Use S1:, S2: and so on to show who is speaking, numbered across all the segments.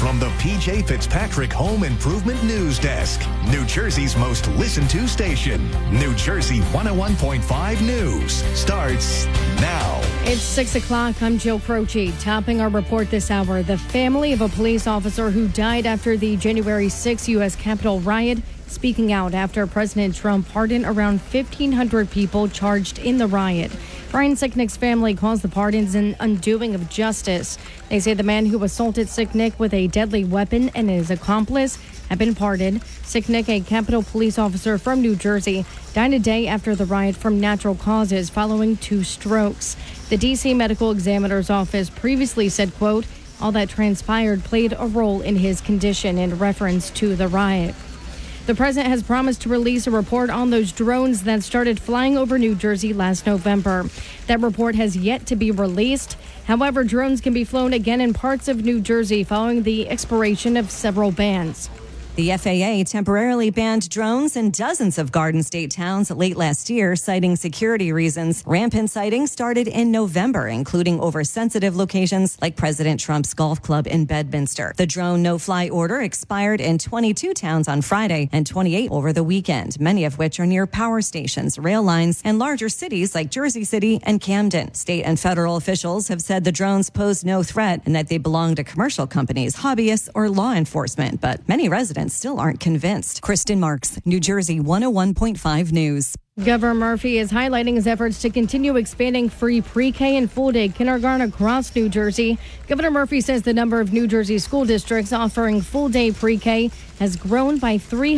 S1: from the PJ Fitzpatrick Home Improvement News Desk, New Jersey's most listened to station. New Jersey 101.5 News starts now.
S2: It's 6 o'clock. I'm Jill Croce. Topping our report this hour, the family of a police officer who died after the January 6 U.S. Capitol riot speaking out after President Trump pardoned around 1,500 people charged in the riot. Brian Sicknick's family calls the pardons an undoing of justice. They say the man who assaulted Sicknick with a deadly weapon and his accomplice have been pardoned. Sicknick, a Capitol police officer from New Jersey, died a day after the riot from natural causes following 2 strokes. The D.C. Medical Examiner's Office previously said, quote, all that transpired played a role in his condition in reference to the riot. The president has promised to release a report on those drones that started flying over New Jersey last November. That report has yet to be released. However, drones can be flown again in parts of New Jersey following the expiration of several bans.
S3: The FAA temporarily banned drones in dozens of Garden State towns late last year, citing security reasons. Rampant sightings started in November, including over sensitive locations like President Trump's golf club in Bedminster. The drone no-fly order expired in 22 towns on Friday and 28 over the weekend, many of which are near power stations, rail lines, and larger cities like Jersey City and Camden. State and federal officials have said the drones pose no threat and that they belong to commercial companies, hobbyists, or law enforcement, but many residents still aren't convinced. Kristen Marks, New Jersey 101.5 News.
S2: Governor Murphy is highlighting his efforts to continue expanding free pre-K and full-day kindergarten across New Jersey. Governor Murphy says the number of New Jersey school districts offering full-day pre-K has grown by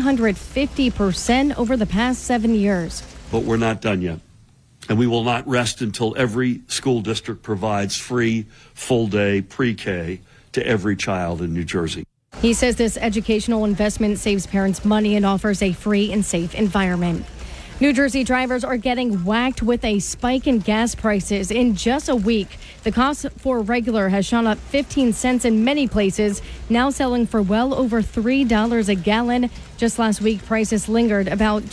S2: 350% over the past 7 years.
S4: But we're not done yet. And we will not rest until every school district provides free full-day pre-K to every child in New Jersey.
S2: He says this educational investment saves parents money and offers a free and safe environment. New Jersey drivers are getting whacked with a spike in gas prices in just a week. The cost for regular has shot up 15 cents in many places, now selling for well over $3 a gallon. Just last week, prices lingered about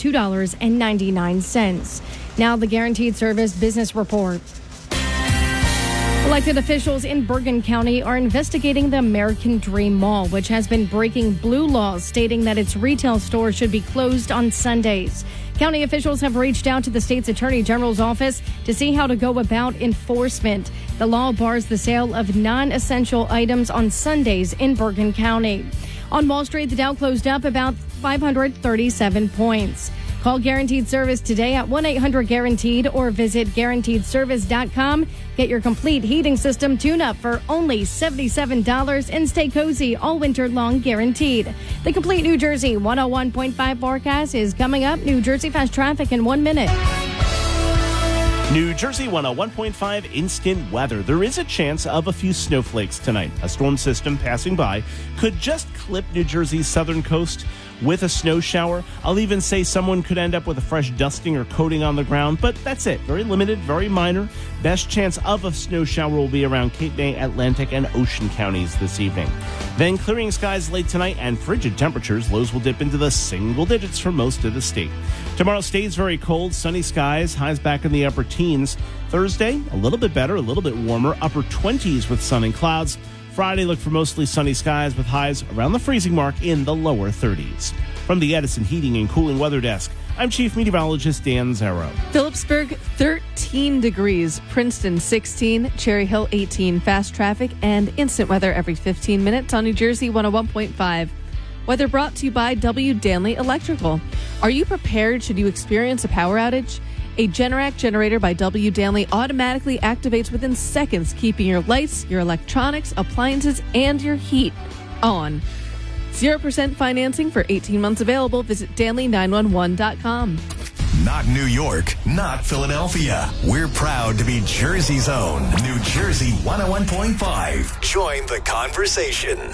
S2: $2.99. Now the Guaranteed Service Business Report. Elected officials in Bergen County are investigating the American Dream Mall, which has been breaking blue laws stating that its retail stores should be closed on Sundays. County officials have reached out to the state's attorney general's office to see how to go about enforcement. The law bars the sale of non-essential items on Sundays in Bergen County. On Wall Street, the Dow closed up about 537 points. Call Guaranteed Service today at 1-800-GUARANTEED or visit GuaranteedService.com. Get your complete heating system tune-up for only $77 and stay cozy all winter long guaranteed. The complete New Jersey 101.5 forecast is coming up. New Jersey Fast Traffic in 1 minute.
S5: New Jersey 101.5 instant weather. There is a chance of a few snowflakes tonight. A storm system passing by could just clip New Jersey's southern coast with a snow shower. I'll even say someone could end up with a fresh dusting or coating on the ground, but that's it. Very limited, very minor. Best chance of a snow shower will be around Cape May, Atlantic, and Ocean counties this evening. Then clearing skies late tonight and frigid temperatures. Lows will dip into the single digits for most of the state. Tomorrow stays very cold, sunny skies, highs back in the upper teens. Thursday, a little bit better, a little bit warmer, upper 20s with sun and clouds. Friday, look for mostly sunny skies with highs around the freezing mark in the lower 30s. From the Edison Heating and Cooling Weather Desk, I'm Chief Meteorologist Dan Zarrow.
S6: Phillipsburg, 13 degrees. Princeton, 16. Cherry Hill, 18. Fast traffic and instant weather every 15 minutes on New Jersey 101.5. Weather brought to you by W. Danley Electrical. Are you prepared should you experience a power outage? A Generac generator by W. Danley automatically activates within seconds, keeping your lights, your electronics, appliances, and your heat on. 0% financing for 18 months available. Visit Danley911.com.
S1: Not New York, not Philadelphia. We're proud to be Jersey's own New Jersey 101.5. Join the conversation.